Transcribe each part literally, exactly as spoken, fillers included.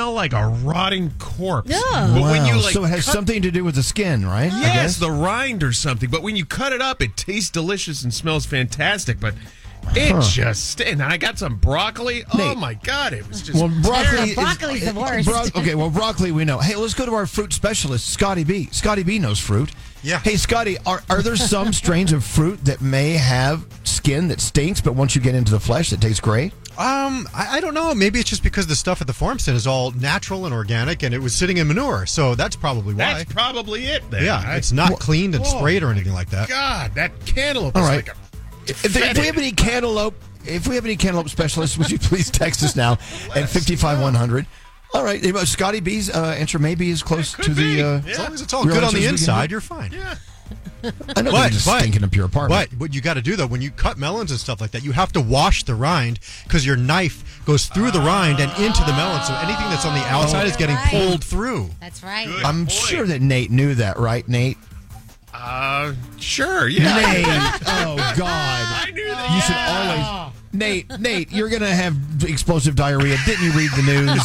smell like a rotting corpse. Yeah. But Wow. when you, like, so it has cut- something to do with the skin, right? I Yes, guess? the rind or something. But when you cut it up, it tastes delicious and smells fantastic. But it Huh. just... And I got some broccoli. Oh, Nate. my God. It was just... Well, broccoli. Yeah, broccoli's is, the worst. Bro- okay, well, broccoli we know. Hey, let's go to our fruit specialist, Scotty B. Scotty B knows fruit. Yeah. Hey, Scotty, are, are there some strains of fruit that may have skin that stinks, but once you get into the flesh, it tastes great? Um, I, I don't know. Maybe it's just because the stuff at the farm stand is all natural and organic, and it was sitting in manure. So that's probably why. That's probably it, then. yeah, I- it's not Well, cleaned and oh, sprayed or anything like that. God, that cantaloupe All is right. like a... If, if we have any cantaloupe, if we have any cantaloupe specialists, would you please text us now at fifty-five one hundred? All right, uh, Scotty B's uh, answer may be as close Could to the. be. Uh, Yeah. As long as it's all Real good on answers the we can inside, do. you're fine. Yeah. I know But- we're just but- stinking up your apartment. But what you got to do though, when you cut melons and stuff like that, you have to wash the rind because your knife goes through the rind and into the melon. So anything that's on the outside is getting right. pulled through. That's right. Good. I'm Boy. sure that Nate knew that, right, Nate? Uh, sure, yeah. Nate, oh God! I knew that. You should always, Nate. Nate, you're gonna have explosive diarrhea. Didn't you read the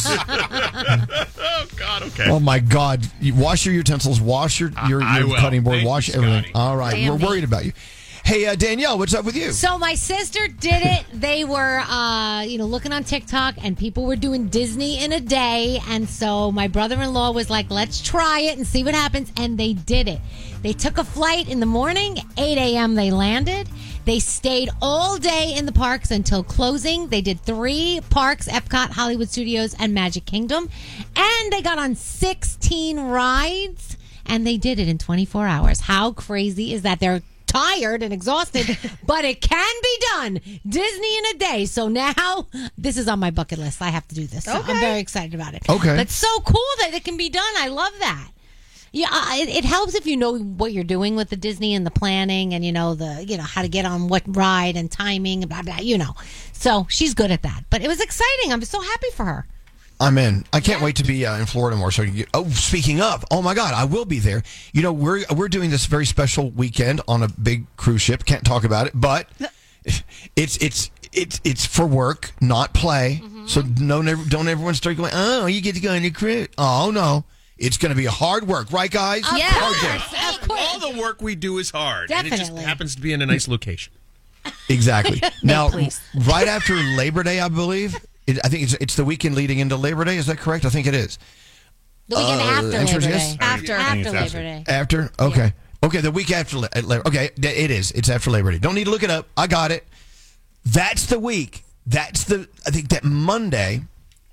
news? Oh, God, okay. Oh my God! You wash your utensils, wash your your, I your will. cutting board, Thank wash you, everything. Scotty. All right, Damn we're me. worried about you. Hey, uh, Danielle, what's up with you? So my sister did it. They were, uh, you know, looking on TikTok, and people were doing Disney in a day. And so my brother-in-law was like, "Let's try it and see what happens." And they did it. They took a flight in the morning. eight a.m. they landed. They stayed all day in the parks until closing. They did three parks: Epcot, Hollywood Studios, and Magic Kingdom. And they got on sixteen rides. And they did it in twenty-four hours. How crazy is that? They're tired and exhausted, but it can be done. Disney in a day. So now this is on my bucket list. I have to do this. So I'm very excited about it. Okay. But so cool that it can be done. I love that. Yeah, uh, it, it helps if you know what you're doing with the Disney and the planning, and you know the you know how to get on what ride and timing and blah blah. You know, so she's good at that. But it was exciting. I'm so happy for her. I'm in. I can't wait to be uh, in Florida more. So, you, oh, speaking of, oh my God, I will be there. You know, we're we're doing this very special weekend on a big cruise ship. Can't talk about it, but it's it's it's it's for work, not play. Mm-hmm. So no, never, don't everyone start going. Oh, you get to go on your cruise. Oh no, it's going to be hard work, right, guys? Of Hard course. work. Of course. All the work we do is hard. And it Definitely. just happens to be in a nice location. Exactly. Now, please. right after Labor Day, I believe. It, I think it's it's the weekend leading into Labor Day. Is that correct? I think it is. The weekend Uh, after answer Labor is yes? Day. After. I think After it's Labor Day. After? Okay. Okay, the week after La- uh, Labor. Okay, th- it is. It's after Labor Day. Don't need to look it up. I got it. That's the week. That's the, I think that Monday,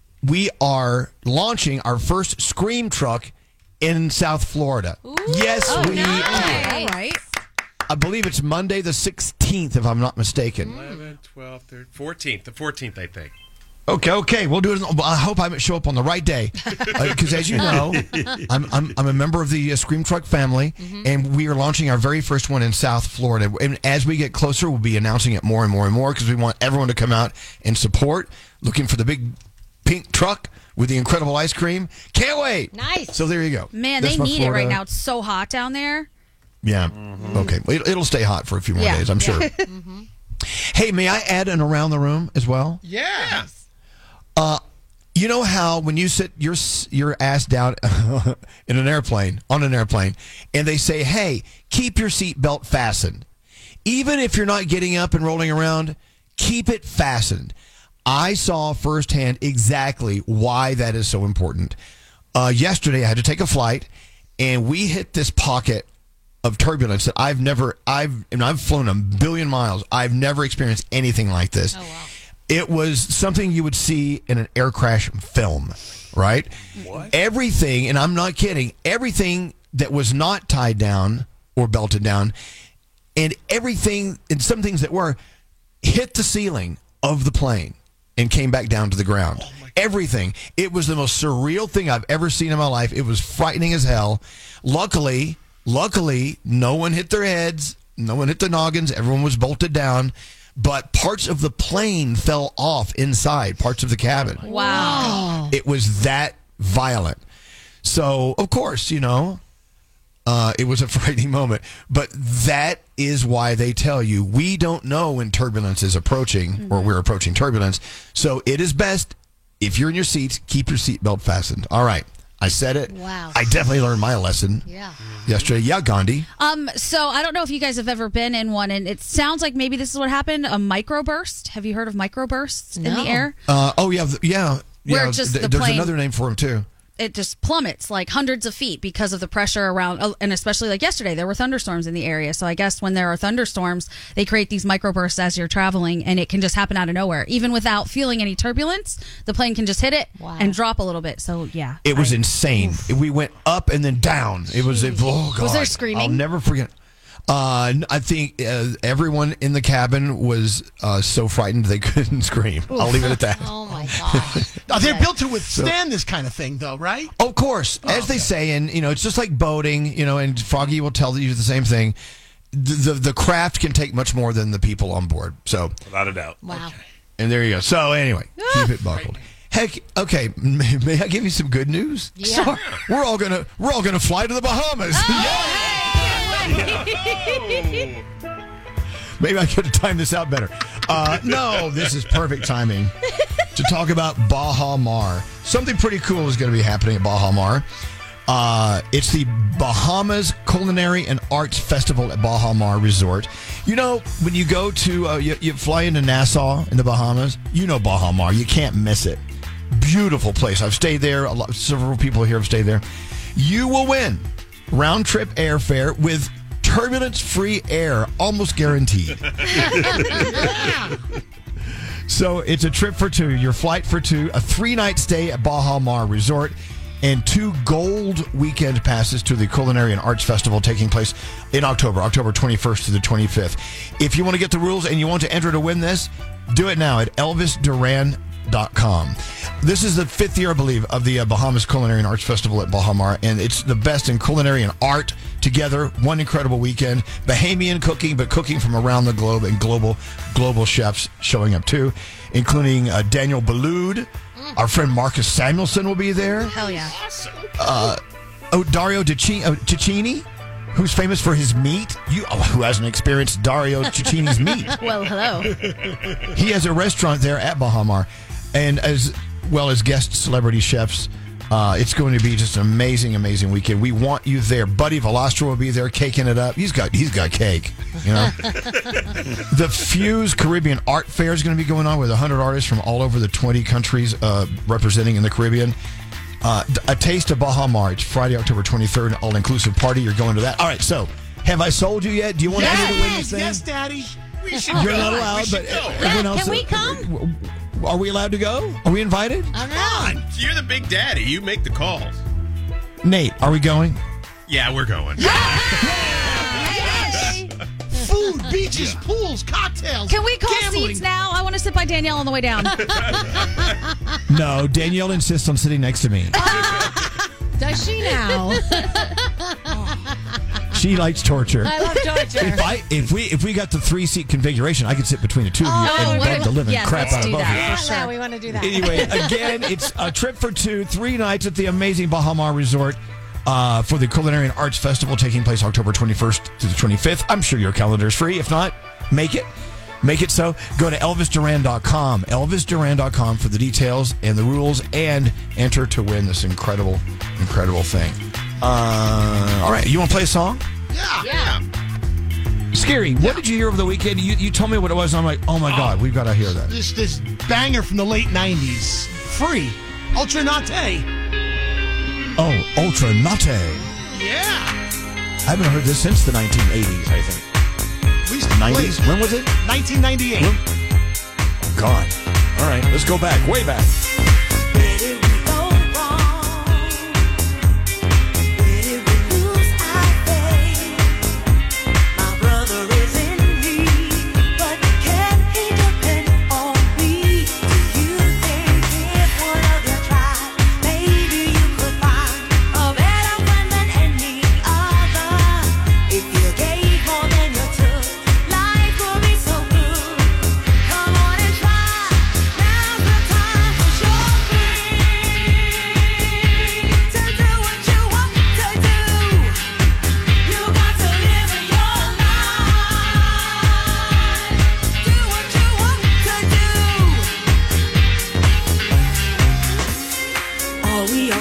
we are launching our first Scream truck in South Florida. Yes, Oh, we nice. are. All right. I believe it's Monday the sixteenth, if I'm not mistaken. eleven, twelve, thirteen, fourteenth. The fourteenth, I think. Okay, okay, we'll do it. I hope I show up on the right day, because as you know, I'm I'm, I'm a member of the uh, Scream Truck family, and we are launching our very first one in South Florida. And as we get closer, we'll be announcing it more and more and more because we want everyone to come out and support. Looking for the big pink truck with the incredible ice cream. Can't wait! Nice. So there you go. Man, That's they my need it right Florida- now. It's so hot down there. Yeah. Okay. Well, it- it'll stay hot for a few more Yeah. days, I'm sure. Hey, may I add an around the room as well? Yeah. Uh, you know how when you sit your your ass down in an airplane, on an airplane, and they say, hey, keep your seatbelt fastened. Even if you're not getting up and rolling around, keep it fastened. I saw firsthand exactly why that is so important. Uh, yesterday, I had to take a flight, and we hit this pocket of turbulence that I've never, I've, and I've flown a billion miles. I've never experienced anything like this. Oh, wow. It was something you would see in an air crash film, right? What? Everything, and I'm not kidding, everything that was not tied down or belted down, and everything, and some things that were, hit the ceiling of the plane and came back down to the ground. Oh everything. It was the most surreal thing I've ever seen in my life. It was frightening as hell. Luckily, luckily, no one hit their heads. No one hit their noggins. Everyone was bolted down. But parts of the plane fell off inside, parts of the cabin. Wow. It was that violent. So, of course, you know, uh, it was a frightening moment. But that is why they tell you we don't know when turbulence is approaching or we're approaching turbulence. So it is best if you're in your seats, keep your seatbelt fastened. All right. I said it. Wow. I definitely learned my lesson Yeah. yesterday. Yeah, Gandhi. Um, so I don't know if you guys have ever been in one, and it sounds like maybe this is what happened. A microburst. Have you heard of microbursts in No. the air? Uh, oh, yeah. th- Yeah. Where yeah. just th- the There's plane- another name for them, too. It just plummets like hundreds of feet because of the pressure around, oh, and especially like yesterday, there were thunderstorms in the area. So I guess when there are thunderstorms, they create these microbursts as you're traveling, and it can just happen out of nowhere. Even without feeling any turbulence, the plane can just hit it Wow. and drop a little bit. So yeah. It was I- insane. We went up and then down. It was, it, oh, God. Was there screaming? I'll never forget. Uh, I think uh, everyone in the cabin was uh, so frightened they couldn't scream. I'll leave it at that. Oh my gosh. Oh, they're built to withstand this kind of thing, though, right? Of course, Oh, as they say, and you know, it's just like boating. You know, and Froggy will tell you the same thing. The, the the craft can take much more than the people on board. So, Without a doubt. Wow. and there you go. So anyway, keep it buckled. Heck, okay. May, may I give you some good news? Yeah. Sure. We're all gonna we're all gonna fly to the Bahamas. Maybe I could have timed this out better. Uh, no, this is perfect timing to talk about Baha Mar. Something pretty cool is going to be happening at Baha Mar. Uh, it's the Bahamas Culinary and Arts Festival at Baha Mar Resort. You know, when you go to, uh, you, you fly into Nassau in the Bahamas, you know Baha Mar. You can't miss it. Beautiful place. I've stayed there. A lot, several people here have stayed there. You will win round trip airfare with turbulence-free air, almost guaranteed. So it's a trip for two, your flight for two, a three-night stay at Baha Mar Resort, and two gold weekend passes to the Culinary and Arts Festival taking place in October, October twenty-first to the twenty-fifth. If you want to get the rules and you want to enter to win this, do it now at Elvis Duran dot com. This is the fifth year, I believe, of the uh, Bahamas Culinary and Arts Festival at Baha Mar, and it's the best in culinary and art together. One incredible weekend. Bahamian cooking, but cooking from around the globe, and global global chefs showing up too, including uh, Daniel Boulud. Our friend Marcus Samuelson will be there. Hell yeah. Uh, oh, Dario Cicci- uh, Cicchini, who's famous for his meat. You, oh, who hasn't experienced Dario Cicchini's meat? Well, hello. He has a restaurant there at Baha Mar, and as well as guest celebrity chefs. Uh, it's going to be just an amazing, amazing weekend. We want you there. Buddy Velastra will be there, caking it up. He's got he's got cake, you know. The Fuse Caribbean Art Fair is going to be going on with one hundred artists from all over the twenty countries uh, representing in the Caribbean. Uh, a Taste of Baha Mar. It's Friday, October twenty-third, an all-inclusive party. You're going to that. All right, so have I sold you yet? Do you want to enter to win this thing? Yes, Daddy. We should You're go. not We allowed, should but go. everyone else. Can we come? Are we allowed to go? Are we invited? I don't know. You're the big daddy. You make the calls. Nate, are we going? Yeah, we're going. Food, beaches, pools, cocktails. Can we call gambling. seats now? I want to sit by Danielle on the way down. No, Danielle insists on sitting next to me. Does she now? She likes torture. I love torture. If I if we if we got the three seat configuration, I could sit between the two of you Oh, and what bug a- the living yes, crap let's out of do both of you. that. For sure. We want to do that. Anyway, again, it's a trip for two, three nights at the amazing Baha Mar Resort uh, for the Culinary and Arts Festival taking place October twenty-first to the twenty-fifth. I'm sure your calendar is free. If not, make it. Make it so. Go to Elvis Duran dot com. Elvis Duran dot com for the details and the rules, and enter to win this incredible, incredible thing. Uh, all right, you want to play a song? Yeah. Yeah. Scary, what did you hear over the weekend? You, you told me what it was, and I'm like, oh my God, we've got to hear that. This this banger from the late nineties. Free. Ultra Nate. Oh, Ultra Nate. Yeah. I haven't heard this since the nineteen eighties, I think. We used to play nineties? When was it? nineteen ninety-eight. Oh, God. All right, let's go back, way back. Life will be so good. Come on and try. Now's the time for sure.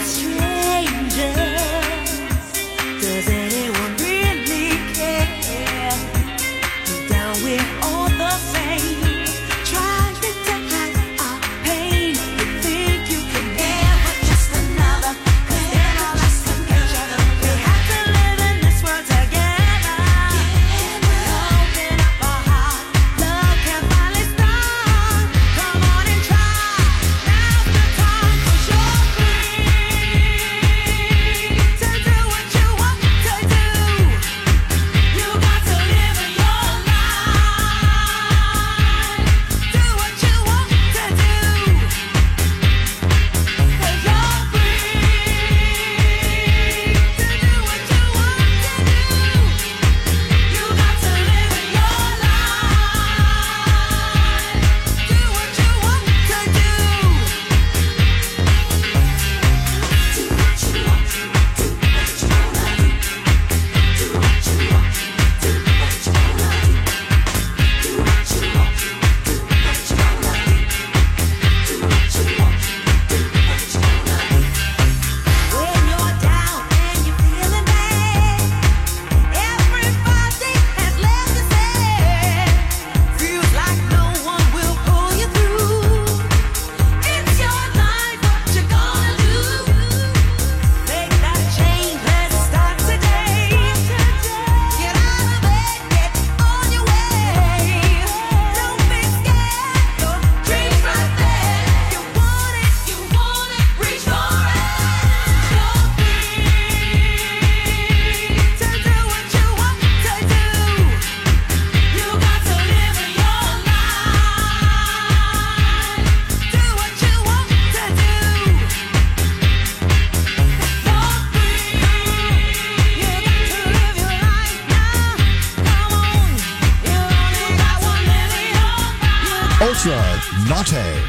Ultra Naughty.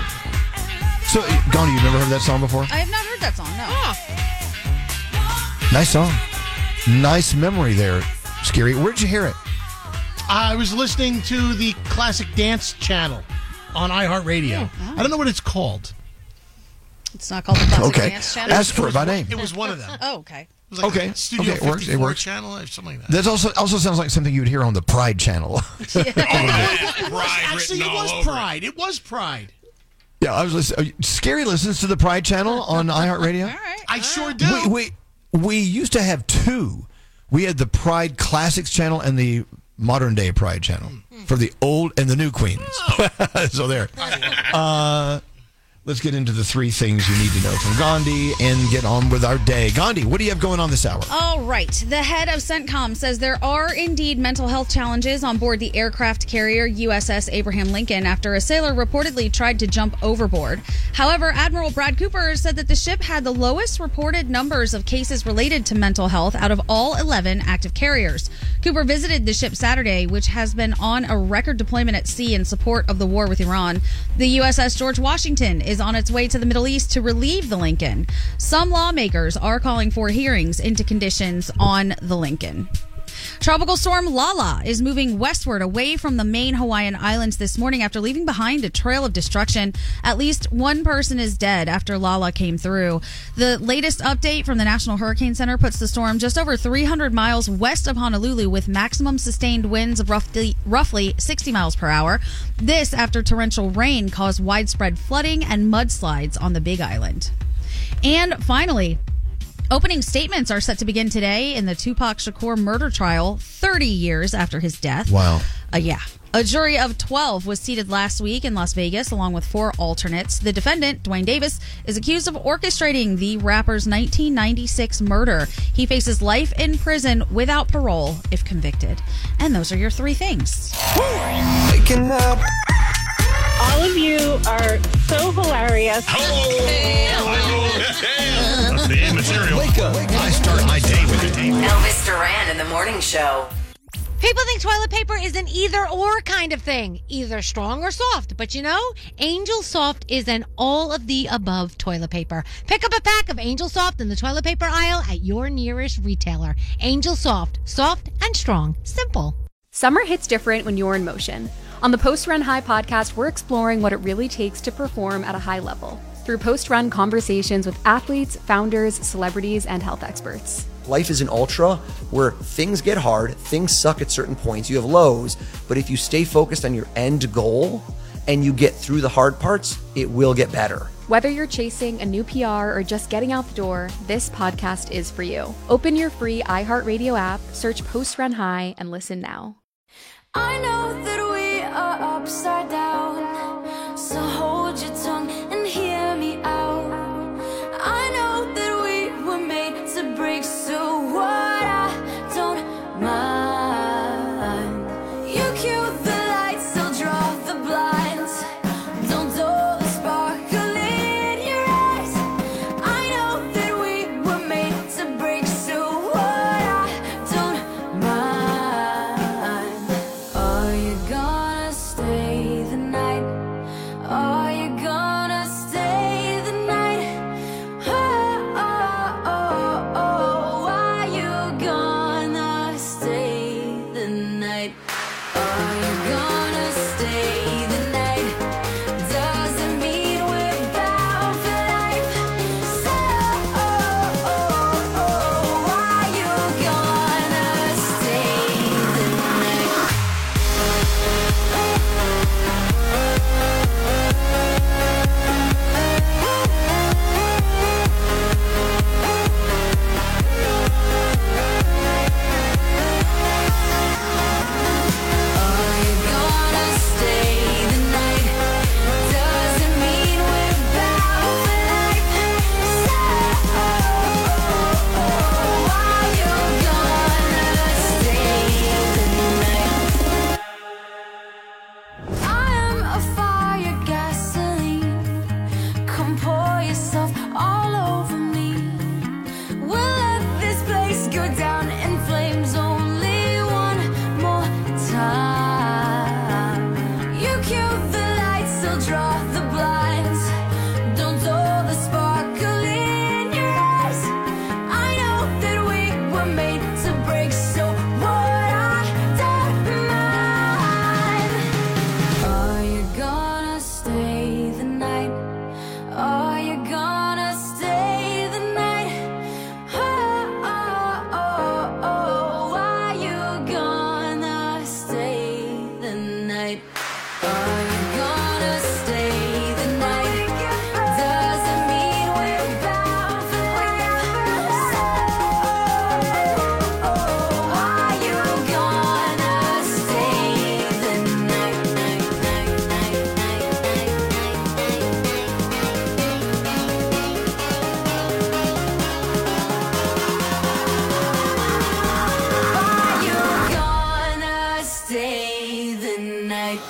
So, Gandhi, you've never heard that song before? I have not heard that song, no. Nice song. Nice memory there, Scary. Where'd you hear it? I was listening to the Classic Dance channel on iHeartRadio. Oh. I don't know what it's called. It's not called the Classic Okay. Dance Channel? Ask for it by name. It was one of them. Oh, okay. It was like Okay. a Studio Okay, it works, it fifty-four works. channel or something like that. That also also sounds like something you would hear on the Pride Channel. Pride Actually, written it all was over Pride. It was Pride. Yeah, I was listening. Scary listens to the Pride Channel on iHeartRadio. All right. I sure do. We, we we used to have two. We had the Pride Classics channel and the modern day Pride channel for the old and the new queens. So there. Uh, let's get into the three things you need to know from Gandhi and get on with our day. Gandhi, what do you have going on this hour? All right. The head of CENTCOM says there are indeed mental health challenges on board the aircraft carrier U S S Abraham Lincoln after a sailor reportedly tried to jump overboard. However, Admiral Brad Cooper said that the ship had the lowest reported numbers of cases related to mental health out of all eleven active carriers. Cooper visited the ship Saturday, which has been on a record deployment at sea in support of the war with Iran. The U S S George Washington is on its way to the Middle East to relieve the Lincoln. Some lawmakers are calling for hearings into conditions on the Lincoln. Tropical storm Lala is moving westward away from the main Hawaiian Islands this morning after leaving behind a trail of destruction. At least one person is dead after Lala came through. The latest update from the National Hurricane Center puts the storm just over three hundred miles west of Honolulu with maximum sustained winds of roughly, roughly sixty miles per hour. This after torrential rain caused widespread flooding and mudslides on the Big Island. And finally, opening statements are set to begin today in the Tupac Shakur murder trial, thirty years after his death. Wow. Uh, yeah. A jury of twelve was seated last week in Las Vegas, along with four alternates. The defendant, Dwayne Davis, is accused of orchestrating the rapper's nineteen ninety-six murder. He faces life in prison without parole if convicted. And those are your three things. Waking up. All of you are so hilarious. That's the immaterial. Wake up. I start my day with a day. Elvis Duran in the morning show. People think toilet paper is an either or kind of thing, either strong or soft. But you know, Angel Soft is an all of the above toilet paper. Pick up a pack of Angel Soft in the toilet paper aisle at your nearest retailer. Angel Soft, soft and strong, simple. Summer hits different when you're in motion. On the Post Run High podcast, we're exploring what it really takes to perform at a high level. through post-run conversations with athletes, founders, celebrities, and health experts. Life is an ultra where things get hard, things suck at certain points, you have lows, but if you stay focused on your end goal and you get through the hard parts, it will get better. Whether you're chasing a new P R or just getting out the door, this podcast is for you. Open your free iHeartRadio app, search Post Run High, and listen now. I know that we are upside down, so hold your tongue and hear me out. I know that we were made to break, so what I don't mind. You cue the lights, I'll draw the blinds. Don't dull the sparkle in your eyes. I know that we were made to break, so what I don't mind. Are you gonna stay the night? Are you gonna stay the night? Oh, oh, oh, oh. Are you gonna stay the night? Are you gonna stay the night? Doesn't mean we're bound for life. So, oh, oh, oh. Are you gonna stay the night? Are you gonna stay the night? Doesn't mean we're bound for life. So, oh, oh, are you gonna stay the night? I am a fire, gasoline. Come pour yourself all over me. We'll let this place go down in flames only one more time. You cue the lights, I'll draw the blinds. Don't dull the sparkle in your eyes. I know that we were made to break, so what I don't mind. Are you gonna stay the night? Are you gonna stay the night? Oh, oh, oh, oh. Are you gonna stay the night? Are you gonna stay the night? Doesn't mean we're bound for life. So, oh, oh, are you gonna stay the night? Night, night, night, night, Are you gonna stay the night?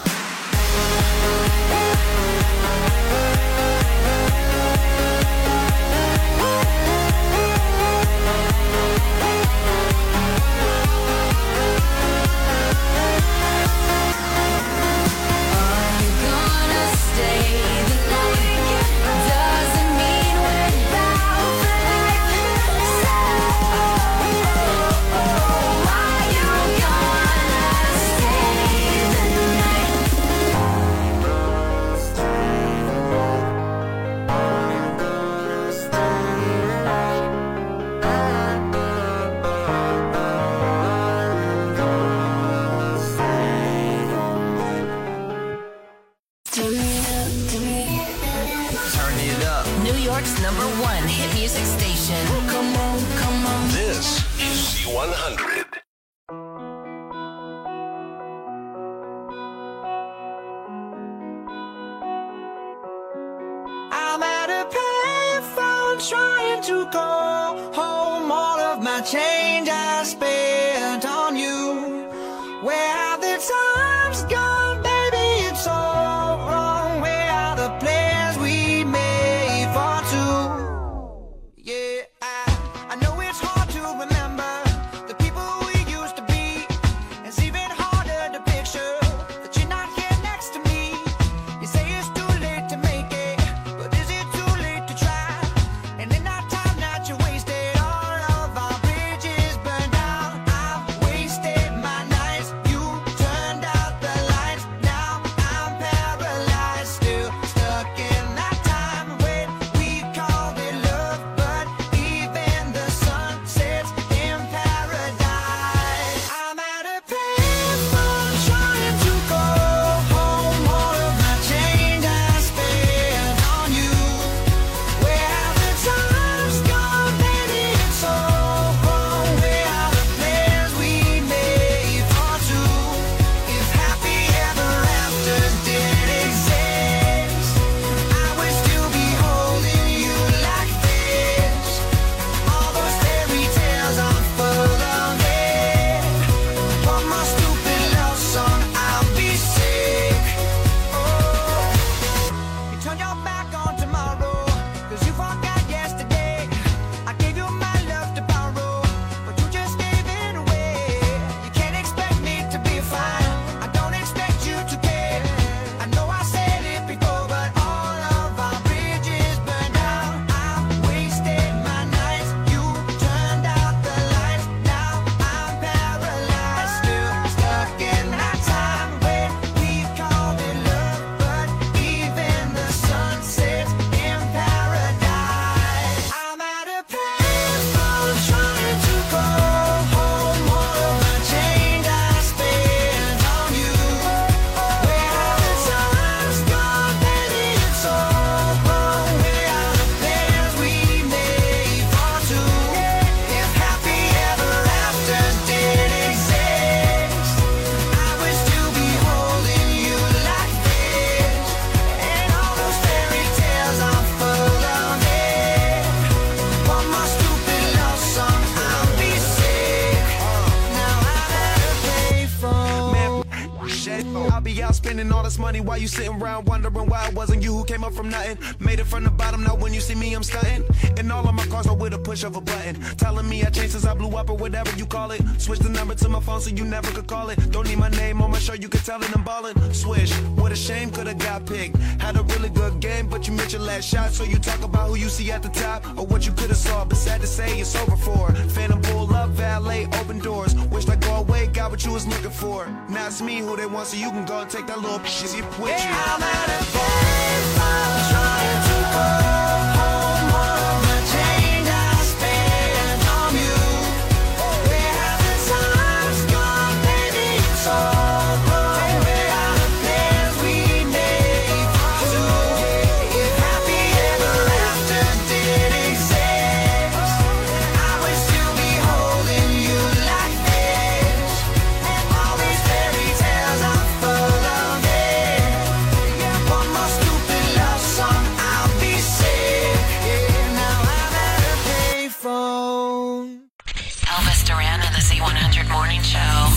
Are you gonna stay the night? Doesn't mean we're bound for life. So, oh, oh, are you gonna stay the night? Turn it up. New York's number one hit music station. Come on, come on. This is Z one hundred. I'm at a payphone trying to call home. All of my change I spent on you. Where have the times gone, baby? It's all wrong. Where are the plans we made for two? Yeah, I, I know it's hard to remember the people we used to be. It's even harder to picture that you're not here next to me. You say it's too late to make it, but is it too late to try? And in that time that you wasted, all of our bridges burned down. spending all this money while you sitting around wondering why it wasn't you who came up from nothing. Made it from the bottom, now when you see me, I'm stunting. And all of my cars are with a push of a button. Telling me I changed since I blew up or whatever you call it. Switch the number to my phone so you never could call it. Don't need my name on my shirt, you can tell it I'm ballin'. Swish, what a shame, could've got picked. Had a really good game, but you missed your last shot. So you talk about who you see at the top or what you could've saw. But sad to say, it's over for. Phantom pull up, valet, open doors. Wished I go away, got what you was looking for. Now it's me who they want, so you can go and take that little piece with you. Yeah, I'm at a I'm trying to go home. All of my change I spent on you. Where have the times gone, baby? It's all gone. Where are the plans we made for two? If happy ever after did exist, I would still be holding you like this. And all these fairy tales are full of it. One more stupid love song, I'll be sick. Yeah, now I'm at a payphone. Elvis Duran and the Z one hundred Morning Show.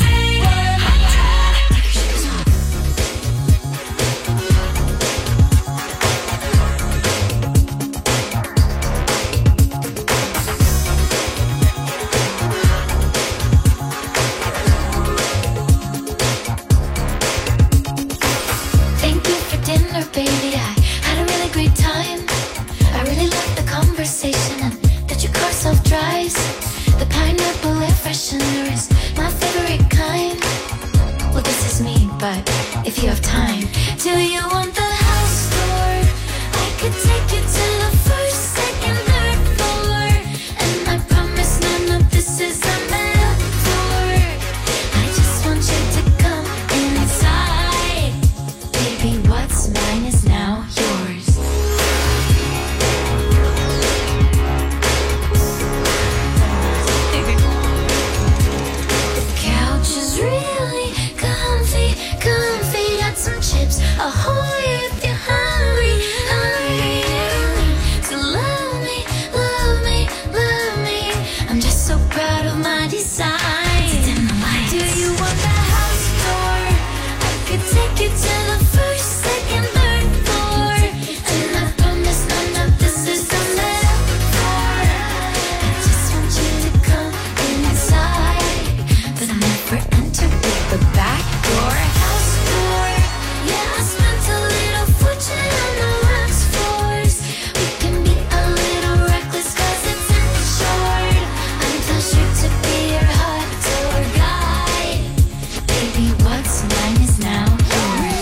Thank you for dinner, baby. I had a really great time. I really liked the conversation and that your car self-drives. The pineapple air freshener is my favorite kind. Well, this is me, but if you have time, do you want the house tour? I could take you to the first, second, third floor. And I promise none of this is a metaphor. I just want you to come inside. Baby, what's mine is now yours. The couch is really comfy, comfy. Got some chips, ahoy if you're hungry, hungry. So love me, love me, love me. I'm just so proud of my design. Do you want the house tour? I could take you to the first, second, third floor. And I promise none of this is a metaphor. I just want you to come inside, but I never enter with the back door. House tour, yeah, I spent a little fortune on the wax floors. We can be a little reckless 'cause it's insured. I'm too strict to be your hot tour guide. Baby, what's mine is now yours.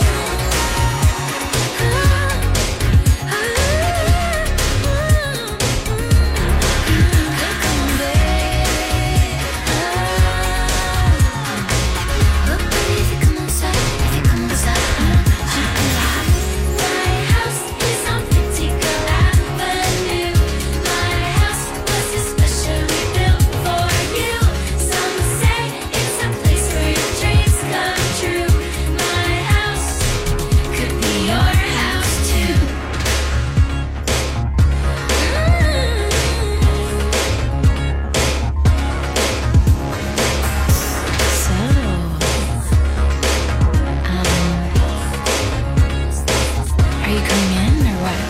Are you coming in or what?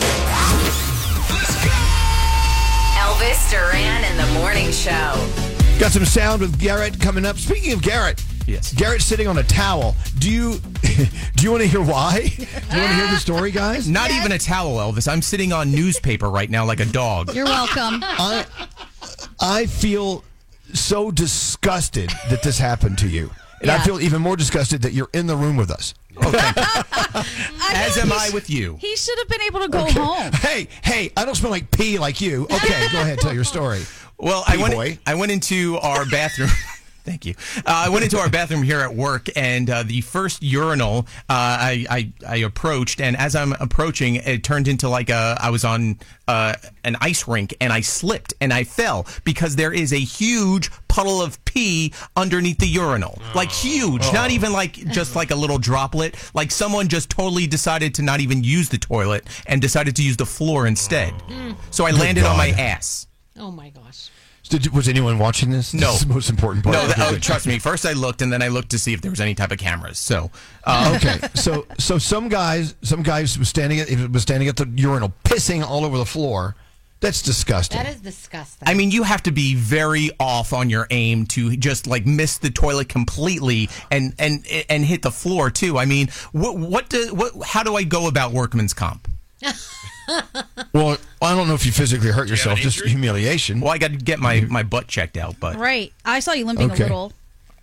Elvis Duran and the Morning Show. Got some sound with Garrett coming up. Speaking of Garrett, yes, Garrett's sitting on a towel. Do you do you want to hear why? Do you want to hear the story, guys? Not even a towel, Elvis. I'm sitting on newspaper right now like a dog. You're welcome. I I feel so disgusted that this happened to you. And I Yeah. feel even more disgusted that you're in the room with us. As am I with you. He should have been able to go Okay. home. Hey, hey, I don't smell like pee like you. Okay, go ahead, tell your story. Well, I Pee went. boy. I went into our bathroom. Thank you. Uh, I went into our bathroom here at work, and uh, the first urinal uh, I, I I approached, and as I'm approaching, it turned into like a I was on uh, an ice rink, and I slipped and I fell because there is a huge puddle of pee underneath the urinal, like huge, Oh. not even like just like a little droplet. Like someone just totally decided to not even use the toilet and decided to use the floor instead. So I Good landed on my God. ass. Oh my gosh. Did, was anyone watching this? No. This is the most important part. No, that, Okay, oh, good. trust me. First, I looked, and then I looked to see if there was any type of cameras. So, uh, okay, so so some guys, some guys was standing at was standing at the urinal, pissing all over the floor. That's disgusting. That is disgusting. I mean, you have to be very off on your aim to just like miss the toilet completely and and and hit the floor too. I mean, what what do what? How do I go about workman's comp? Well, I don't know if you physically hurt yourself, an just injury? humiliation. Well, I got to get my, my butt checked out, but Right. I saw you limping Okay. a little.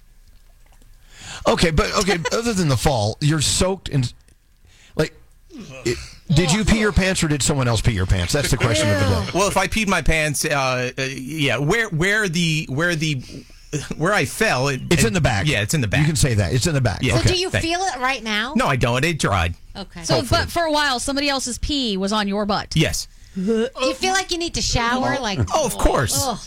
Okay, but okay, other than the fall, you're soaked in like. It, did you pee your pants or did someone else pee your pants? That's the question of the day. Well, if I peed my pants, uh, uh, yeah, where where the where the where I fell, it, It's it- in the back. Yeah, it's in the back. You can say that. It's in the back. Yeah. So Okay. do you feel it right now? No, I don't. It dried. Okay. So, but for a while, somebody else's pee was on your butt. Yes. Do you feel like you need to shower? Like, Oh, of course. Oh,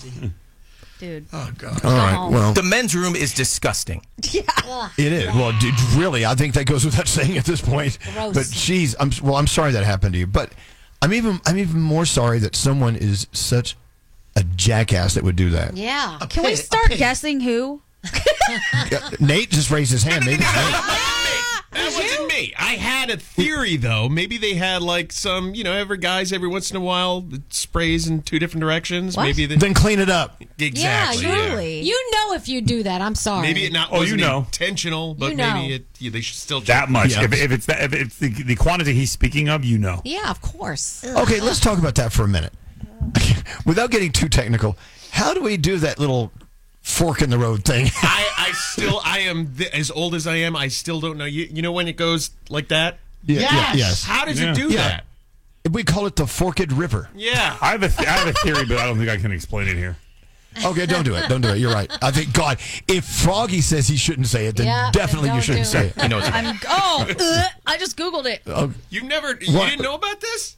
Dude. Oh, God. All right. Well, The men's room is disgusting. ugh. it is. Well, dude, really, I think that goes without saying at this point. Gross. But geez, I'm well. I'm sorry that happened to you. But I'm even I'm even more sorry that someone is such a jackass that would do that. Yeah. Can we start guessing who? Yeah, Nate just raised his hand. Maybe it's Nate. That wasn't me. I had a theory, though. Maybe they had like some, you know, every guys every once in a while that sprays in two different directions. What? Maybe they, Then clean it up. exactly. Yeah, yeah. Truly. You know if you do that. I'm sorry. Maybe it not Oh, you wasn't know. intentional, but You know. maybe it. Yeah, they should still That much. Yeah. If, if it's that, if it's the, the quantity he's speaking of, you know. Yeah, of course. Okay, let's talk about that for a minute. Without getting too technical, how do we do that little fork in the road thing? I, I still, I am th- as old as I am. I still don't know. You, you know when it goes like that? Yeah, Yes. yeah, yes. How does Yeah. it do Yeah. that? We call it the Forked River. Yeah. I have a th- I have a theory, but I don't think I can explain it here. Okay, don't do it. Don't do it. You're right. I think, God, if Froggy says he shouldn't say it, then Yeah, definitely then you don't shouldn't do say it. it. You know, it's I'm oh, uh, I just googled it. Oh, You never, you What? didn't know about this?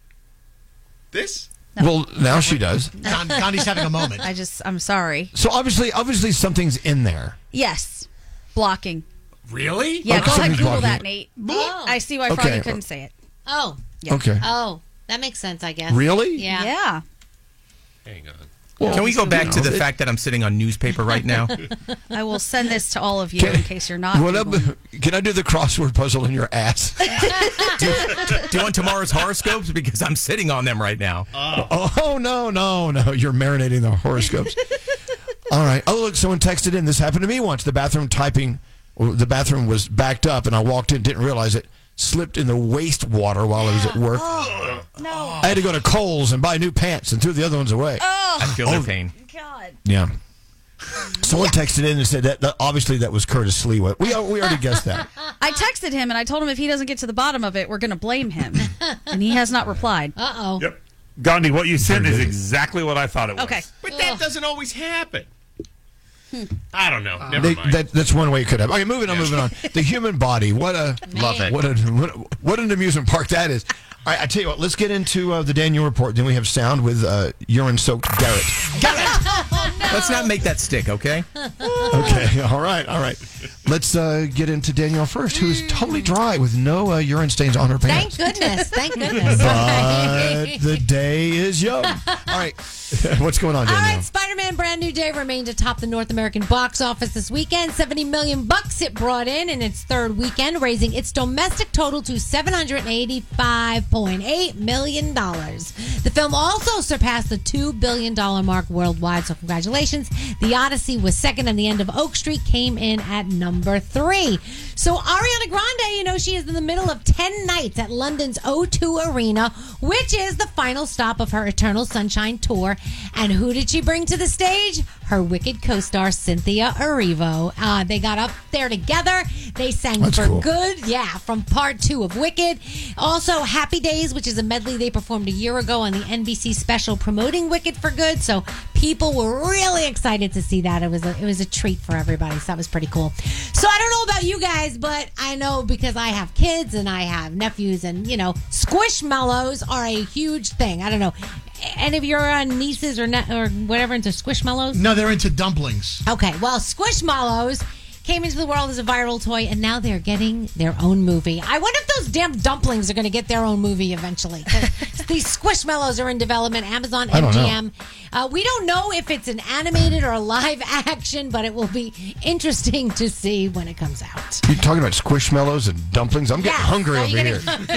This? well, now she does. Gandhi- Gandhi's having a moment. I just I'm sorry. So obviously, obviously something's in there. Yes. Blocking. Really? Yeah, Okay, go ahead, somebody's Google blocking that, it. Nate. Oh. I see why Okay. Froggy couldn't say it. Oh. Yeah. Okay. Oh. That makes sense, I guess. Really? Yeah. Yeah. Hang on. Well, Can we go back to you know, the it- fact that I'm sitting on newspaper right now? I will send this to all of you Can- in case you're not. What up, Googling. can I do the crossword puzzle in your ass? do, do you want tomorrow's horoscopes? Because I'm sitting on them right now. Oh, no, no, no. You're marinating the horoscopes. All right. Oh, look, someone texted in. This happened to me once. The bathroom typing, or the bathroom was backed up, and I walked in, didn't realize it, slipped in the wastewater while I was at work. Oh, no. I had to go to Kohl's and buy new pants and threw the other ones away. Oh, I feel their pain. God. Yeah. Someone texted in and said that, that obviously that was Curtis Lewa. We we already guessed that. I texted him and I told him if he doesn't get to the bottom of it, we're going to blame him. And he has not replied. Uh oh. Yep. Gandhi, what you sent is exactly what I thought it was. Okay. But that doesn't always happen. I don't know. Never They, mind. that, that's one way it could have. Okay, moving on, moving on. The human body. What a Love it. What a what, a, what an amusement park that is. All right, I tell you what. Let's get into uh, the Daniel report. Then we have sound with uh, urine-soaked Garrett. Let's not make that stick, okay? Okay, all right, all right. Let's uh, get into Danielle first, who is totally dry with no uh, urine stains on her Thank pants. goodness. Thank goodness. But the day is young. All right, what's going on, All Danielle? right, Spider-Man: Brand New Day remained atop the North American box office this weekend. seventy million bucks it brought in in its third weekend, raising its domestic total to seven hundred eighty-five point eight million dollars. The film also surpassed the two billion dollars mark worldwide, so congratulations. The Odyssey was second, and The End of Oak Street came in at number three. So Ariana Grande, you know, she is in the middle of ten nights at London's O two Arena, which is the final stop of her Eternal Sunshine tour. And who did she bring to the stage? Her Wicked co-star, Cynthia Erivo. Uh, they got up there together. They sang That's For cool. Good, yeah, from part two of Wicked. Also, Happy Days, which is a medley they performed a year ago on the N B C special promoting Wicked for Good. So people were really excited to see that. It was a, it was a treat for everybody. So that was pretty cool. So I don't know about you guys, but I know because I have kids and I have nephews, and you know, Squishmallows are a huge thing. I don't know. Any of your uh, nieces or ne- or whatever into Squishmallows? No, they're into dumplings. Okay, well, Squishmallows came into the world as a viral toy, and now they're getting their own movie. I wonder if those damn dumplings are going to get their own movie eventually. 'Cause these Squishmallows are in development. Amazon I don't M G know. M. Uh, we don't know if it's an animated or a live action, but it will be interesting to see when it comes out. You're talking about squishmallows and dumplings. I'm getting Yes. hungry Are over you here.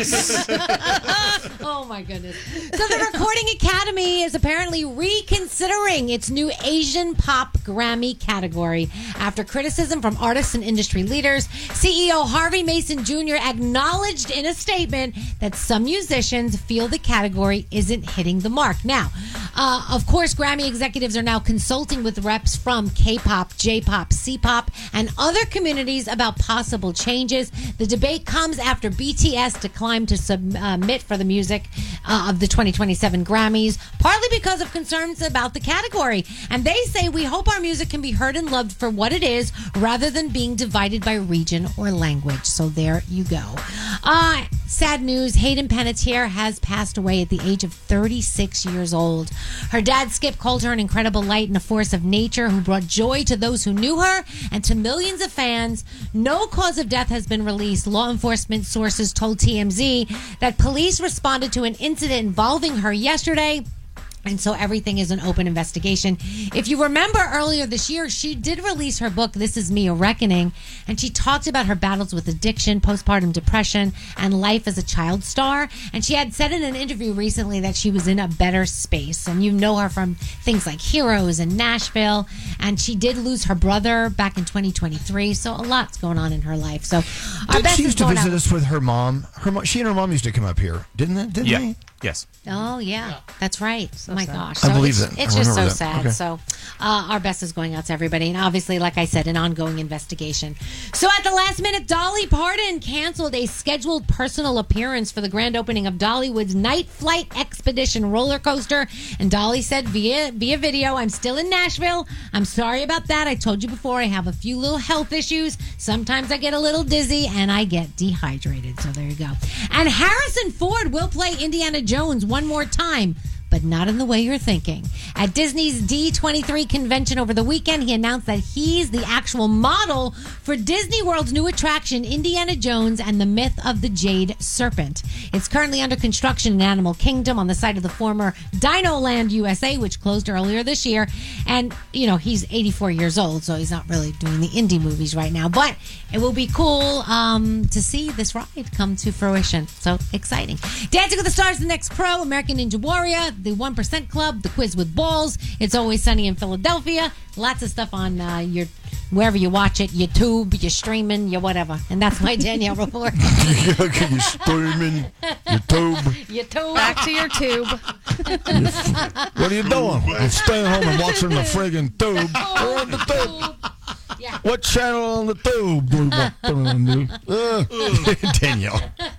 gonna- Oh my goodness. So the Recording Academy is apparently reconsidering its new Asian Pop Grammy category after criticism from artists and industry leaders. C E O Harvey Mason Junior acknowledged in a statement that some musicians feel the category isn't hitting the mark. Now, uh, of course, Grammy executives are now consulting with reps from K-pop, J-pop, C-pop, and other communities about possible changes. The debate comes after B T S declined to submit for the music uh, of the twenty twenty-seven Grammys, partly because of concerns about the category. And they say, we hope our music can be heard and loved for what it is, rather than being divided by region or language. So there you go. Uh, sad news, Hayden Panettiere has passed away at the age of thirty-six years old. Her dad, Skip, called her an incredible light and a force of nature who brought joy to those who knew her and to millions of fans. No cause of death has been released. Law enforcement sources told T M Z that police responded to an incident involving her yesterday. And so everything is an open investigation. If you remember earlier this year, she did release her book, This Is Me, A Reckoning, and she talked about her battles with addiction, postpartum depression, and life as a child star. And she had said in an interview recently that she was in a better space. And you know her from things like Heroes and Nashville. And she did lose her brother back in twenty twenty-three. So a lot's going on in her life. So our Did best she is used to going visit out. us with her mom. Her mo- she and her mom used to come up here, didn't they? Didn't Yeah. they? Yes. Oh yeah, that's right. oh my gosh, I believe it's, that. It's I just so remember that. sad. Okay. So uh, our best is going out to everybody, and obviously, like I said, an ongoing investigation. So at the last minute, Dolly Parton canceled a scheduled personal appearance for the grand opening of Dollywood's Night Flight Expedition roller coaster, and Dolly said via via video, "I'm still in Nashville. I'm sorry about that. I told you before, I have a few little health issues. Sometimes I get a little dizzy and I get dehydrated." So there you go. And Harrison Ford will play Indiana Jones one more time, but not in the way you're thinking. At Disney's D twenty-three convention over the weekend, he announced that he's the actual model for Disney World's new attraction, Indiana Jones and the Myth of the Jade Serpent. It's currently under construction in Animal Kingdom on the site of the former Dino Land U S A, which closed earlier this year. And, you know, he's eighty-four years old, so he's not really doing the indie movies right now. But it will be cool um, to see this ride come to fruition. So exciting. Dancing with the Stars, The Next Pro, American Ninja Warrior, The one percent Club, The Quiz with Balls, It's Always Sunny in Philadelphia. Lots of stuff on uh, your wherever you watch it, YouTube, you're streaming, your whatever. And that's my Danielle report. You're streaming your tube. YouTube. Back to your tube. What are you doing? I'm staying home and watching the friggin' tube. We're on the tube. Yeah. What channel on the tube? uh, Danielle.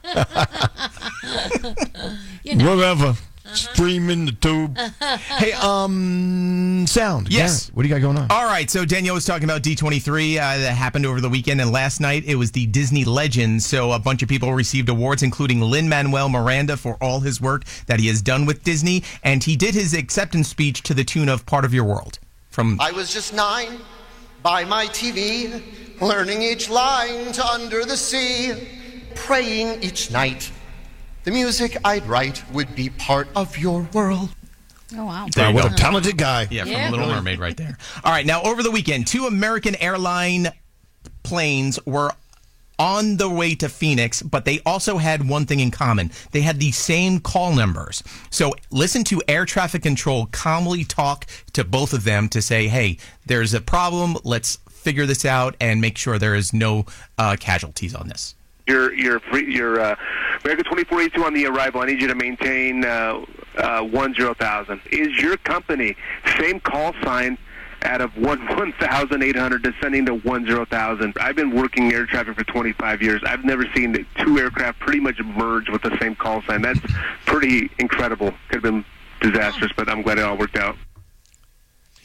You know. Whatever. Streaming the tube. Hey, um, sound. Yes. Garrett, what do you got going on? All right, so Danielle was talking about D twenty-three uh, that happened over the weekend, and last night it was the Disney Legends. So a bunch of people received awards, including Lin-Manuel Miranda for all his work that he has done with Disney, and he did his acceptance speech to the tune of Part of Your World. From I was just nine, by my T V, learning each line to Under the Sea, praying each night the music I'd write would be part of your world. Oh, wow. There you what go. a talented guy. Yeah, from Yeah. Little Mermaid right there. All right, now over the weekend, two American airline planes were on the way to Phoenix, but they also had one thing in common. They had the same call numbers. So listen to air traffic control calmly talk to both of them to say, hey, there's a problem. Let's figure this out and make sure there is no uh, casualties on this. Your your free, your uh, American twenty-four eighty-two on the arrival. I need you to maintain uh, uh, one zero thousand. Is your company same call sign out of one one thousand eight hundred descending to one zero thousand? I've been working air traffic for twenty-five years. I've never seen the two aircraft pretty much merge with the same call sign. That's pretty incredible. Could have been disastrous, but I'm glad it all worked out.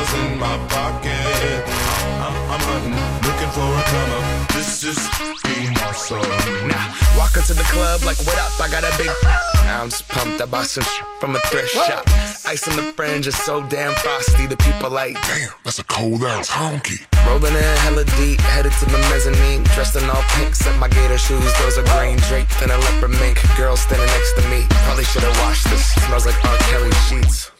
dollars in my pocket. I'm, I'm hunting, looking for a come up. This is being awesome. Now, walk into the club like, what up? I got a big. I'm just pumped. I bought some from a thrift shop. Ice on the fringe is so damn frosty. The people like, damn, that's a cold ass honky. Rolling in hella deep, headed to the mezzanine. Dressed in all pink, set my gator shoes. Those are green, draped in a leopard mink. Girl standing next to me. Probably should have washed this. Smells like R. Kelly sheets.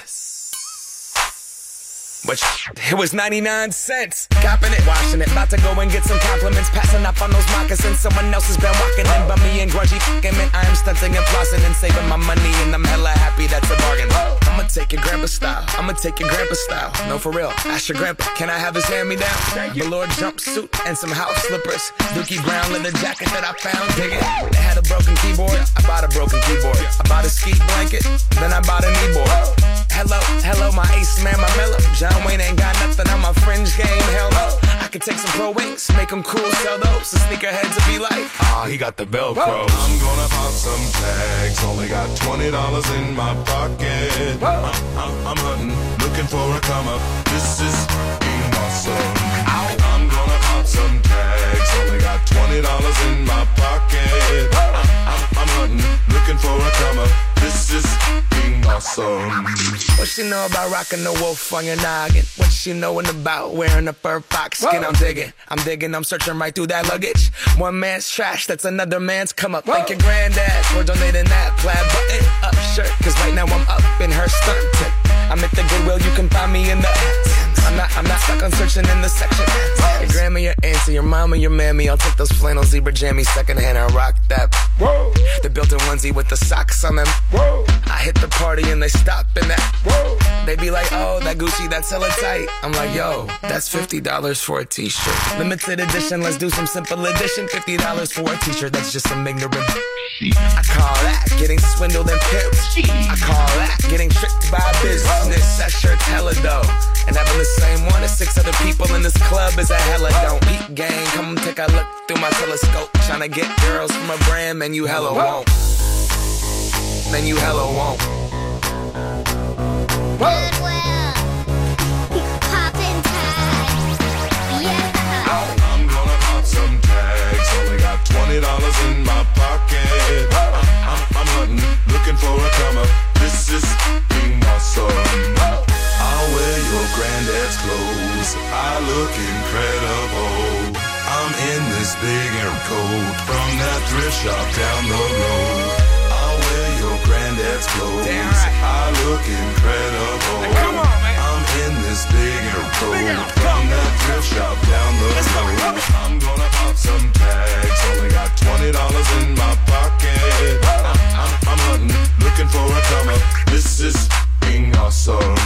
But it was ninety-nine cents. Copping it, washing it. About to go and get some compliments. Passing up on those moccasins. Someone else has been walking in. Bummy and grungy fucking man. I am stunting and flossing and saving my money. And I'm hella happy that's a bargain. I'ma take your grandpa style. I'ma take your grandpa style. No, for real. Ask your grandpa. Can I have his hand-me-down? Velour jumpsuit and some house slippers. Dookie brown leather jacket that I found. Dig it. They had a broken keyboard. I bought a broken keyboard. I bought a ski blanket. Then I bought a kneeboard. Hello, hello, my ace man, my mellow. John Wayne ain't got nothing on my fringe game, hell no. I could take some pro wings, make them cool, sell those. The sneakerheads will be like, ah, he got the Velcro. I'm gonna pop some tags, only got twenty dollars in my pocket. I'm, I'm, I'm hunting, looking for a come up. This is being awesome. I'm gonna pop some tags, only got twenty dollars in my pocket. I'm, I'm, I'm hunting, looking for a come up. This is being awesome. What she know about rocking the wolf on your noggin? What she knowin' about wearing a fur fox skin? Whoa. I'm digging, I'm digging, I'm searching right through that luggage. One man's trash, that's another man's come up. Whoa. Thank your granddad for donating that plaid button up shirt. Cause right now I'm up in her skirt. I'm at the Goodwill, you can find me in the. I'm not, I'm not stuck on searching in the section. Your grandma, your auntie, your mama, your mammy. I'll take those flannel zebra jammies secondhand and rock that. Whoa. The built-in onesie with the socks on them. Whoa. I hit the party and they stop in that. Whoa. They be like, oh, that Gucci, that's hella tight. I'm like, yo, that's fifty dollars for a t-shirt. Limited edition, let's do some simple edition. fifty dollars for a t-shirt, that's just some ignorant. I call that getting swindled and pimped. I call that getting tricked by business. That shirt's hella dope. And having the same one as six other people in this club is a hella don't eat gang. Come take a look through my telescope. Tryna get girls from a brand, man, you hella won't. Man, you hella won't. Goodwill. Poppin' tags. Yeah. I'm gonna pop some tags. Only got twenty dollars in my pocket. I'm, I'm, I'm hunting, looking for a come up. This is being awesome. I'll wear your granddad's clothes. I look incredible. I'm in this big air coat from that thrift shop down the road. I'll wear your granddad's clothes. Damn right. I look incredible. Hey, come on, man. I'm in this big air coat from that thrift shop down the Let's road. Go, I'm gonna pop some tags. Only got twenty dollars in my pocket. I'm, I'm, I'm hunting, looking for a come up. This is being awesome.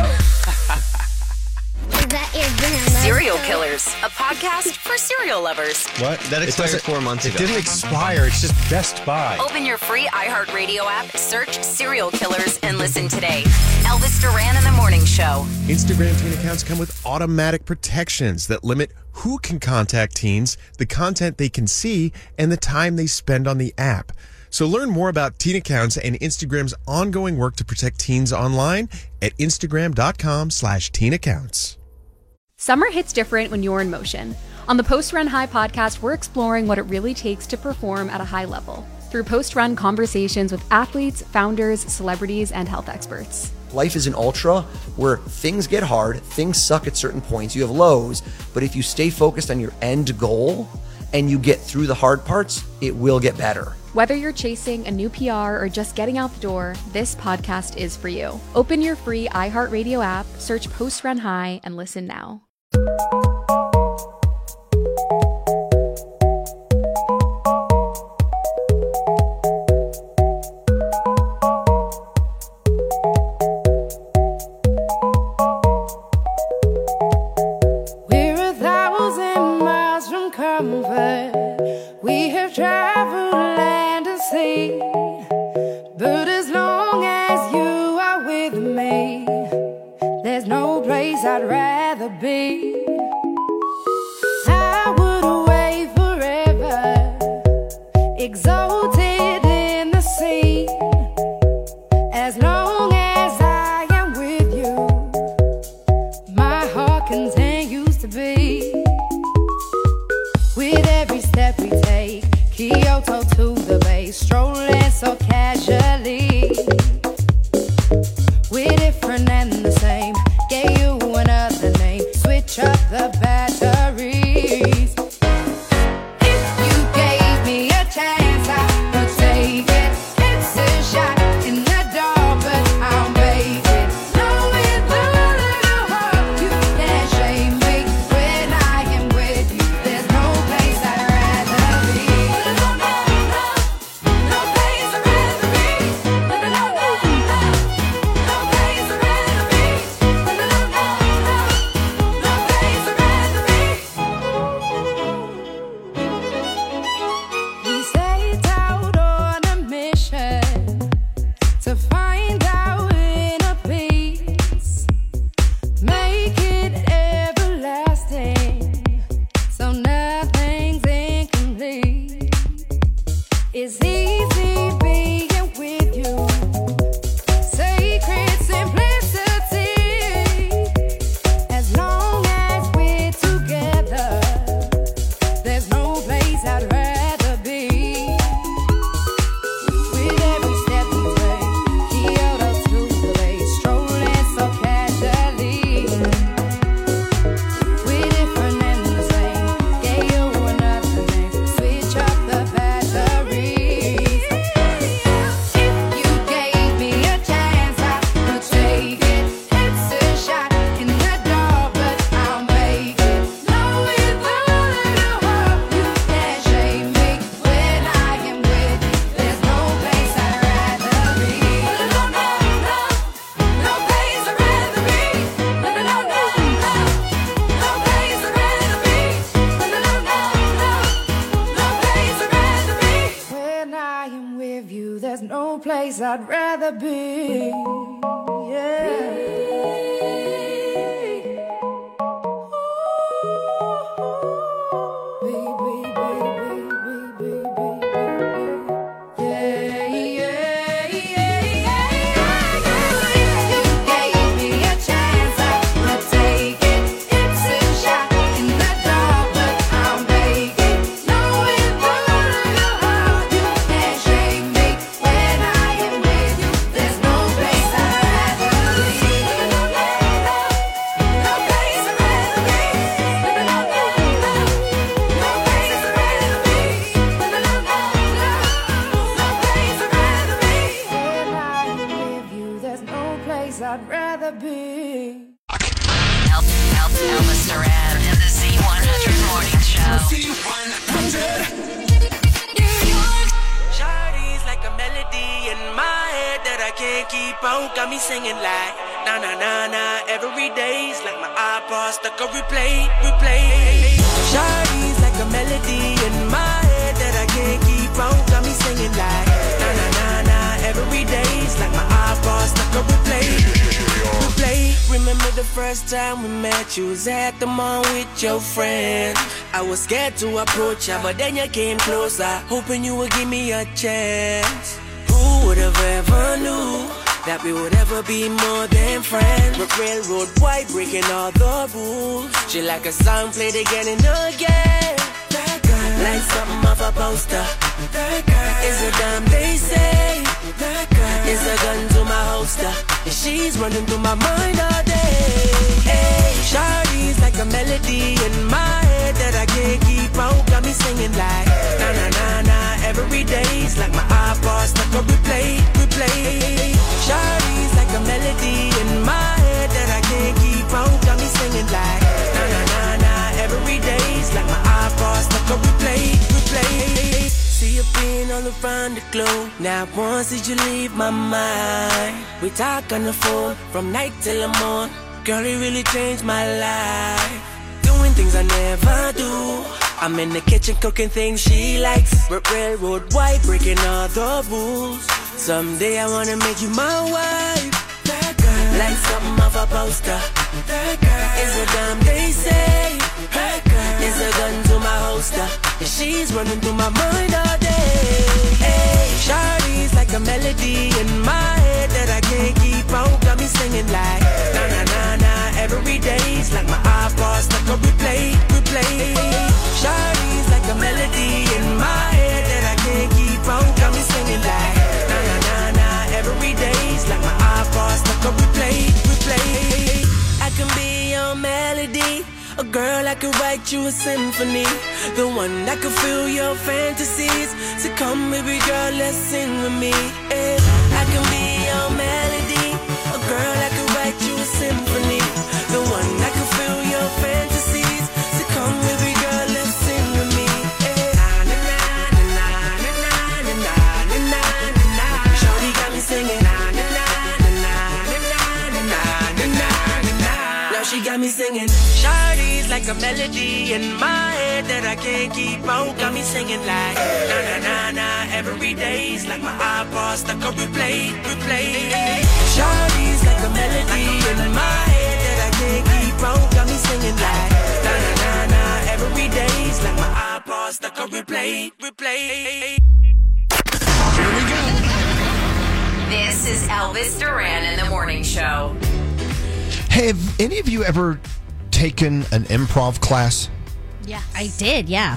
Is that your grandma? Serial Killers, a podcast for serial lovers. What? That expired four months ago. It didn't expire. It's just Best Buy. Open your free iHeartRadio app, search Serial Killers, and listen today. Elvis Duran in the Morning Show. Instagram teen accounts come with automatic protections that limit who can contact teens, the content they can see, and the time they spend on the app. So learn more about teen accounts and Instagram's ongoing work to protect teens online at Instagram.com slash teen accounts. Summer hits different when you're in motion. On the Post Run High podcast, we're exploring what it really takes to perform at a high level through post-run conversations with athletes, founders, celebrities, and health experts. Life is an ultra where things get hard, things suck at certain points, you have lows, but if you stay focused on your end goal and you get through the hard parts, it will get better. Whether you're chasing a new P R or just getting out the door, this podcast is for you. Open your free iHeartRadio app, search Post Run High, and listen now. We're a thousand miles from comfort. We have traveled land and sea. But as long as you are with me, there's no place I'd rather be. I would away forever, exalted in the sea. As long as I am with you, what continues to be. With every step we take, Kyoto to the bay, strolling so casually. We're different and the same, gave you another name, switch up the batteries. If you gave me a chance, I would take it. It's a shot in the dark, but I'll make it. Knowing the little heart, you can't shame me. When I am with you, there's no place I'd rather be. No, no, no, no place I'd rather be. No, no, no, no, no place I'd rather be. No, no, no, no, no place I'd rather be. We set out on a mission to find our inner peace, make it everlasting, so nothing's incomplete. It's easy being with you, sacred simplicity. As long as we're together, there's no place I'd rather be. With every step we take, Kyoto to the bay, strolling so casually. We're different and the same, gave you another name, switch up the batteries. If you gave me a chance, I would take it. It's a shot in the dark, but I'll make it. Knowing the little heart, you can't shame me. When I am with you, there's no place I'd rather be. No, no, no, no place I'd rather be. No, no, no, no, no place I'd rather be. No, no, no, no, no place I'd rather be. When I am with you, there's no place I'd rather be. I'd rather be. El- El- Elvis Duran and the Z one hundred Morning Show. Z one hundred. Shawty's like a melody in my head that I can't keep out. Got me singing like na na na na every day's like my iPod stuck on replay, replay. Shawty's like a melody in my head that I can't keep out. Got me singing like na na na na every day's like my iPod stuck on replay, replay. Remember the first time we met? You was at the mall with your friend. I was scared to approach ya, but then you came closer, hoping you would give me a chance. Who would have ever knew that we would ever be more than friends? We're railroad white, breaking all the rules. She like a song played again and again. That girl, like something off a poster. That girl is a dime, they say. That girl is a gun to my holster, and she's running through my mind all day. Hey, Shawty's like a melody in my head that I can't keep out. Got me singing like na na na na every day's like my iPod stuck on replay, replay. Shawty's like a melody in my head that I can't keep out. Got me singing like na na na na every day's like my iPod stuck on replay, replay. See you being all around the globe. Now once did you leave my mind? We talk on the phone from night till the morn. Girl, it really changed my life. Doing things I never do. I'm in the kitchen cooking things she likes. R- railroad white, breaking all the rules. Someday I wanna make you my wife. That girl, like something off a poster. That girl is a dime, they say. That girl is a gun to my holster, and she's running through my mind all day. Hey, Shawty's like a melody in my head that I can't keep out. Got me singing like na na na na every day's like my iPod stuck on replay, replay. Shawty's like a melody in my head that I can't keep on. Got me singing like na na na na every day's like my iPod stuck on replay, replay. I can be your melody, a girl I could write you a symphony, the one that could fill your fantasies. So come, baby girl, let's sing with me. Yeah. I can be your melody, a girl I could write you a symphony, the one that could fill your fantasies. So come, baby girl, let's sing with me. Yeah. Na na na na na na na na na na na. Shawty got me singing. Na na na na na na na na na na na. Now she got me singing. Shawty's like a melody in my head that I can't keep on. Got me singing like na na na na every day's like my iPod stuck on replay, replay. Shawty's like a melody in my head that I can't keep on. Got me singing like na na na na every day's like my iPod stuck on replay, replay. Here we go. This is Elvis Duran in the Morning Show. Hey, have any of you ever taken an improv class? Yeah, I did. Yeah.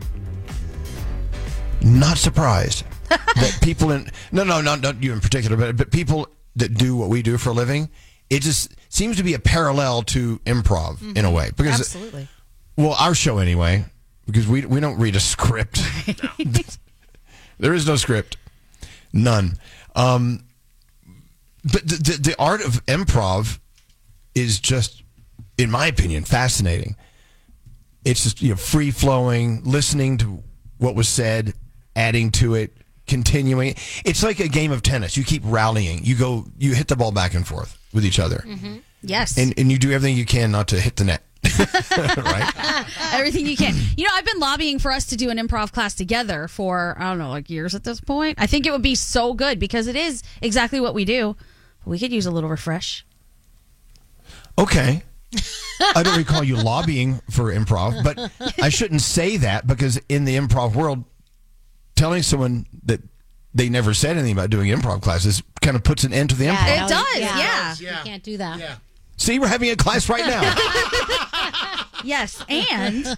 Not surprised that people in no no not not you in particular, but but people that do what we do for a living, it just seems to be a parallel to improv mm-hmm. in a way. Because absolutely. Well, our show anyway, because we we don't read a script. There is no script, none. Um, but the, the the art of improv is just, in my opinion, fascinating. It's just, you know, free flowing, listening to what was said, adding to it, continuing. It's like a game of tennis. You keep rallying. You go, you hit the ball back and forth with each other. Mm-hmm. Yes. And and you do everything you can not to hit the net. Right? Everything you can. You know, I've been lobbying for us to do an improv class together for, I don't know, like years at this point. I think it would be so good because it is exactly what we do. We could use a little refresh. Okay. I don't recall you lobbying for improv, but I shouldn't say that because in the improv world, telling someone that they never said anything about doing improv classes kind of puts an end to the Yeah, improv. It does, yeah. yeah. You can't do that. Yeah. See, we're having a class right now. Yes, and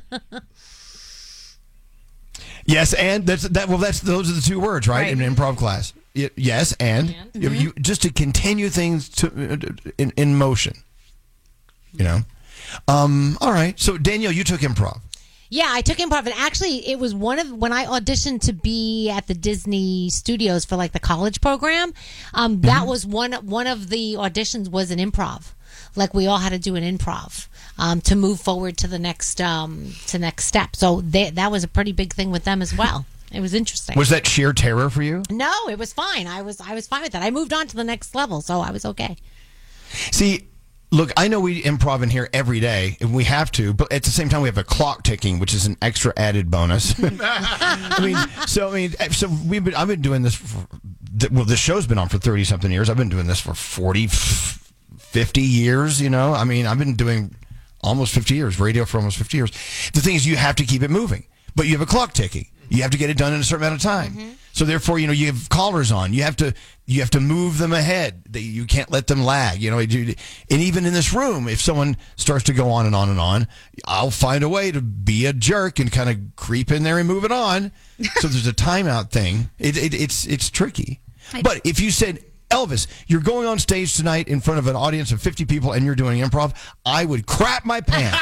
Yes, and that's that. Well, that's those are the two words, right? Right. In an improv class. Y- yes, and, And. You, you, just to continue things to in, in motion. You know. Um, all right. So Danielle, you took improv. Yeah, I took improv, and actually, it was one of when I auditioned to be at the Disney Studios for like the college program. Um, that Mm-hmm. was one one of the auditions was an improv. Like we all had to do an improv um, to move forward to the next um, to next step. So they, that was a pretty big thing with them as well. It was interesting. Was that sheer terror for you? No, it was fine. I was I was fine with that. I moved on to the next level, so I was okay. See, look, I know we improv in here every day, and we have to, but at the same time, we have a clock ticking, which is an extra added bonus. I mean, so I mean, so we've been. I've been doing this. For, well, this show's been on for thirty something years. I've been doing this for forty, fifty years. You know, I mean, I've been doing almost fifty years, radio for almost fifty years. The thing is, you have to keep it moving, but you have a clock ticking. You have to get it done in a certain amount of time. Mm-hmm. So therefore, you know, you have callers on. You have to you have to move them ahead. They, you can't let them lag. You know, and even in this room, if someone starts to go on and on and on, I'll find a way to be a jerk and kind of creep in there and move it on. So there's a timeout thing. It, it, it's it's tricky. But if you said, Elvis, you're going on stage tonight in front of an audience of fifty people and you're doing improv, I would crap my pants.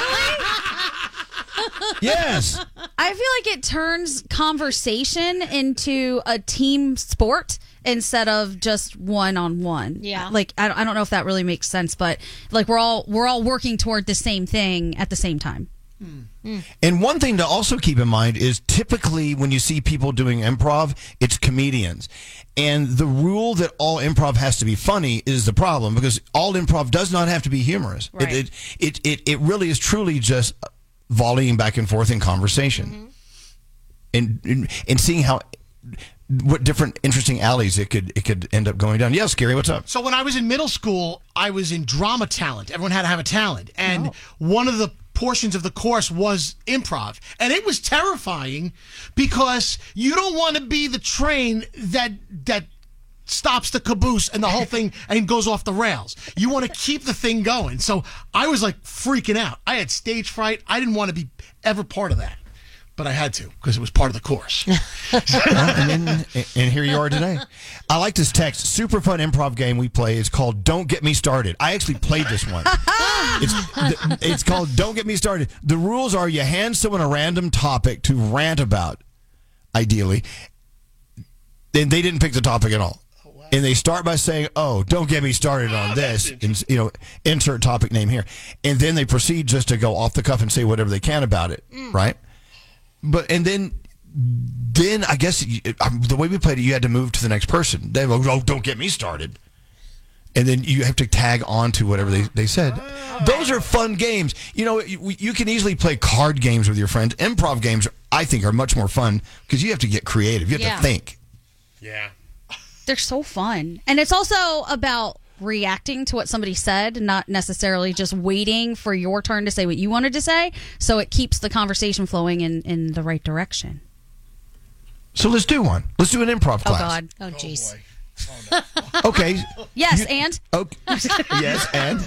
Yes. I feel like it turns conversation into a team sport instead of just one on one. Yeah. Like I don't, I don't know if that really makes sense, but like we're all we're all working toward the same thing at the same time. Mm. And one thing to also keep in mind is typically when you see people doing improv, it's comedians. And the rule that all improv has to be funny is the problem because all improv does not have to be humorous. Right. It, it, it, it, it really is truly just volleying back and forth in conversation. Mm-hmm. And, and and seeing how what different interesting alleys it could it could end up going down. Yes, Gary, what's up? So when I was in middle school, I was in drama talent. Everyone had to have a talent. And Oh. one of the portions of the course was improv. And it was terrifying because you don't want to be the train that that stops the caboose and the whole thing and goes off the rails. You want to keep the thing going. So I was like freaking out. I had stage fright. I didn't want to be ever part of that. But I had to because it was part of the course. Well, and, then, and here you are today. I like this text. Super fun improv game we play. It's called Don't Get Me Started. I actually played this one. It's, it's called Don't Get Me Started. The rules are you hand someone a random topic to rant about, ideally. Then they didn't pick the topic at all. And they start by saying, oh, don't get me started on this. And, you know, insert topic name here. And then they proceed just to go off the cuff and say whatever they can about it. Mm. Right? But and then, then I guess you, um, the way we played it, you had to move to the next person. They go, oh, don't get me started, and then you have to tag on to whatever they, they said. Those are fun games. You know, you, you can easily play card games with your friends. Improv games, I think, are much more fun because you have to get creative. You have Yeah. to think. Yeah, They're so fun, and it's also about reacting to what somebody said, not necessarily just waiting for your turn to say what you wanted to say. So it keeps the conversation flowing in, in the right direction. So let's do one. Let's do an improv Oh, class. God. Oh, jeez. Okay. Yes, You- and? Okay. Yes, and?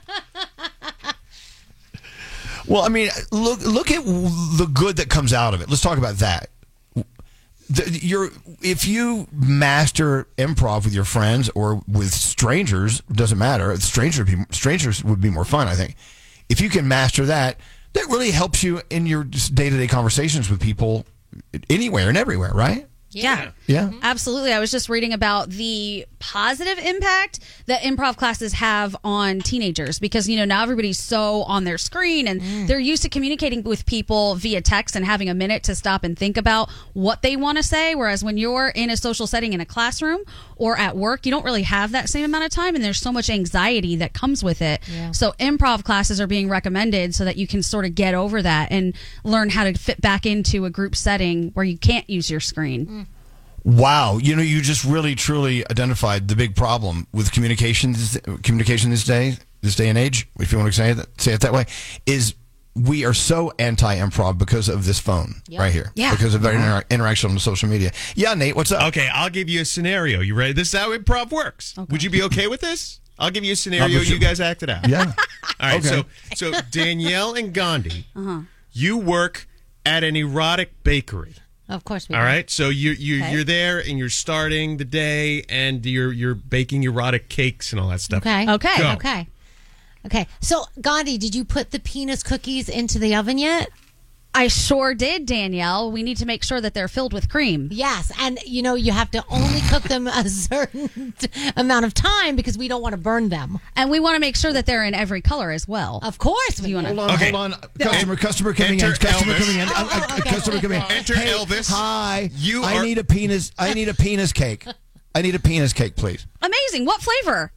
Well, I mean, look look at the good that comes out of it. Let's talk about that. The, you're, if you master improv with your friends or with strangers, doesn't matter. Strangers, strangers would be more fun, I think. If you can master that, that really helps you in your just day-to-day conversations with people anywhere and everywhere, right? Yeah. Yeah. Absolutely. I was just reading about the positive impact that improv classes have on teenagers because, you know, now everybody's so on their screen and Mm. they're used to communicating with people via text and having a minute to stop and think about what they want to say. Whereas when you're in a social setting in a classroom or at work, you don't really have that same amount of time and there's so much anxiety that comes with it. Yeah. So improv classes are being recommended so that you can sort of get over that and learn how to fit back into a group setting where you can't use your screen. Wow, you know, you just really truly identified the big problem with communication. Communication this day, this day and age, if you want to say it, say it that way, is we are so anti-improv because of this phone Yep. right here. Yeah. Because of our inter- interaction on social media. Yeah, Nate, what's up? Okay, I'll give you a scenario. You ready? This is how improv works. Would you be okay with this? I'll give you a scenario. but you- You guys act it out. Yeah. All right. Okay. So, so Danielle and Gandhi, Uh-huh. you work at an erotic bakery. Of course we All do. right, so you you Okay. you're there and you're starting the day and you're you're baking erotic cakes and all that stuff. Okay. Okay. Go. Okay. Okay. So, Gandhi, did you put the penis cookies into the oven yet? I sure did, Danielle. We need to make sure that they're filled with cream. Yes, and you know you have to only cook them a certain amount of time because we don't want to burn them. And we want to make sure that they're in every color as well. Of course. We want Hold on, hold on. Customer, customer coming in. Enter Customer Elvis. coming in. Uh, uh, Oh, okay. Customer coming in. Enter Hey, Elvis. Hi. You I are- need a penis. I need a penis cake. I need a penis cake, please. Amazing. What flavor?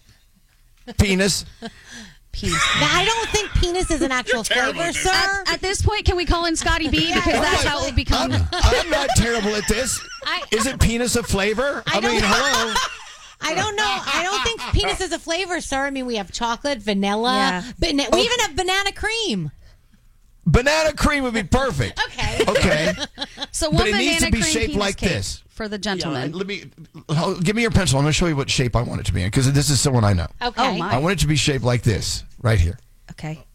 Penis. Penis. Now, I don't think penis is an actual flavor, sir. At, at this point, can we call in Scotty B because that's how it will become. I'm not terrible at this. I- Is it penis a flavor? I, don't mean, know. hello. I don't know. I don't think penis is a flavor, sir. I mean, we have chocolate, vanilla, Yeah. bana- we even have banana cream. Banana cream would be perfect. Okay. Okay. So one But it banana needs to be cream shaped penis like cake this. for the gentleman. Yeah, let me oh, give me your pencil. I'm going to show you what shape I want it to be in because this is someone I know. Okay. Oh, my. I want it to be shaped like this, right here. Okay.